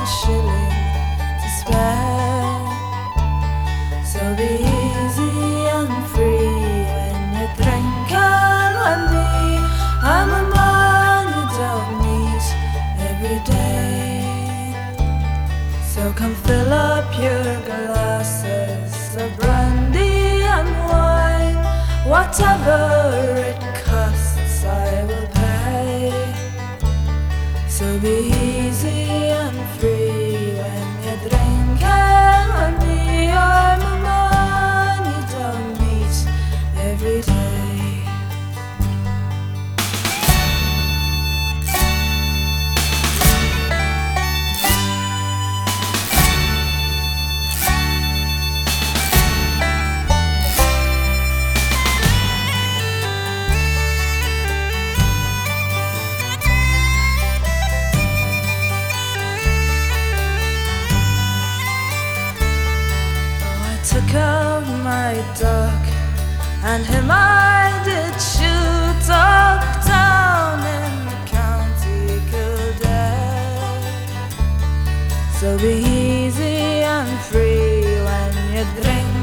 a shilling to spare. So be easy and free when you drink, and when me, I'm a man you don't meet every day. So come fill up your glasses of brandy and wine, whatever it costs I will pay. So be easy and free when you drink, and when me, I'm a man you don't meet every day. Took out my dog, and him I did shoot up down in the county Kildare. So be easy and free when you drink,